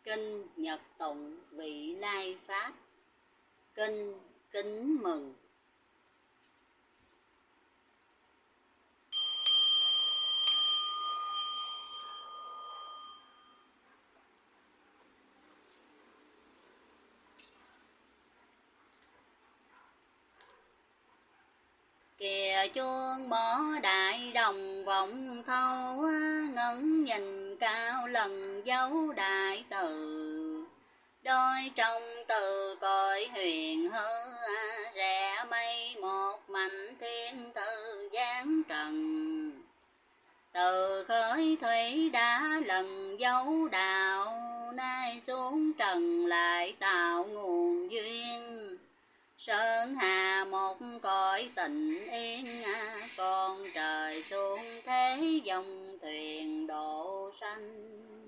Kinh Nhật Tụng Vị Lai Pháp. Kinh kính mừng. Kìa chuông mõ đại đồng vọng thâu, ngẩng nhìn cao lần dấu đại từ. Đôi trong từ cõi huyền hư, rẽ mây một mảnh thiên thư giáng trần. Từ khởi thủy đã lần dấu đạo, nay xuống trần lại tạo nguồn duyên. Sơn hà một cõi tình yên, con trời xuống thế dòng thuyền độ sanh.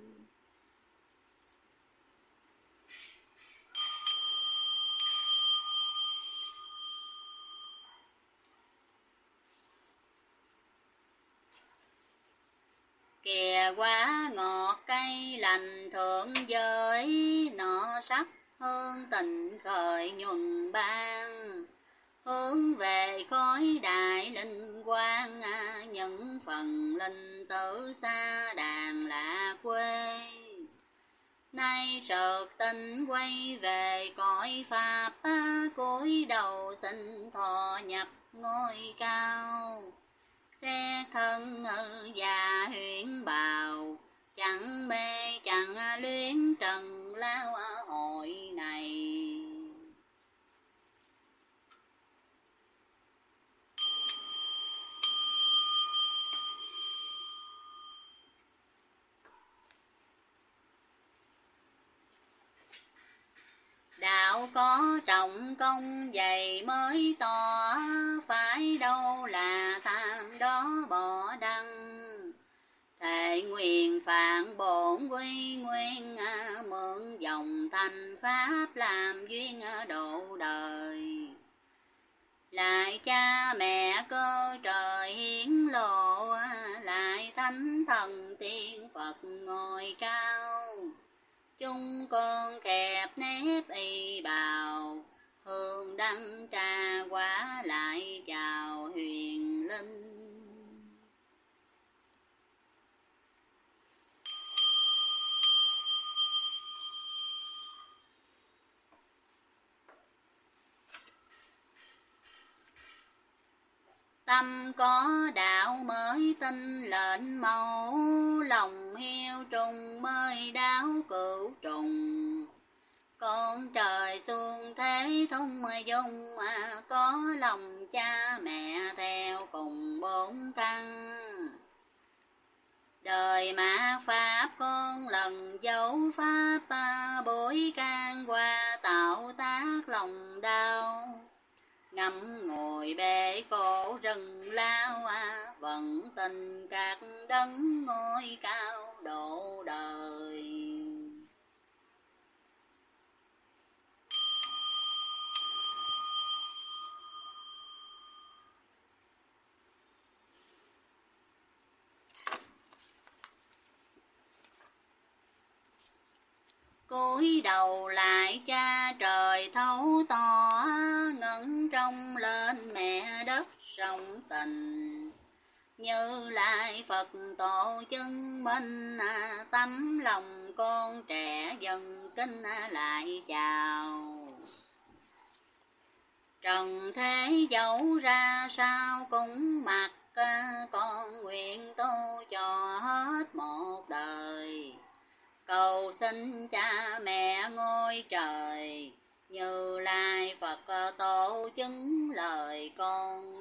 Kìa quả ngọt cây lành thượng giới, nọ sắc hương tình khởi nhuần ban. Hướng về khói đại linh quang, những phần linh tử xa đàn lạ quê. Nay sợt tinh quay về cõi pháp, cúi đầu xin thọ nhập ngôi cao. Xe thân già huyễn bào, chẳng mê chẳng luyến trần lao hội này. Đạo có trọng công dày mới tỏ, phải đâu là tham đó bỏ đăng. Thệ nguyện phạn bổn quy nguyên, mượn dòng thành pháp làm duyên độ đời. Lại cha mẹ cơ trời hiến lộ, lại thánh thần tiên Phật ngồi cao. Chúng con kẹp nếp y bào, hương đăng trà quả lại chào huyền linh. Tâm có đạo mới tin lệnh mẫu, lòng hiu trùng mới đáo cửu trùng. Con trời xuống thế thông dung, có lòng cha mẹ theo cùng bốn căn. Đời mạt pháp con lần dấu pháp, bối can qua tạo tác lòng đau. Ngắm ngồi bể cổ rừng lao, vận tình các đấng ngôi cao độ đời. Cúi đầu lại cha trời thấu tỏ, ngẩng trông lên mẹ đất rộng tình. Như lại Phật tổ chứng minh, tấm lòng con trẻ dần kinh lại chào. Trần thế dẫu ra sao cũng mặc, con nguyện tu cho hết một đời. Cầu xin cha mẹ ngôi trời, Như Lai Phật tổ chứng lời con.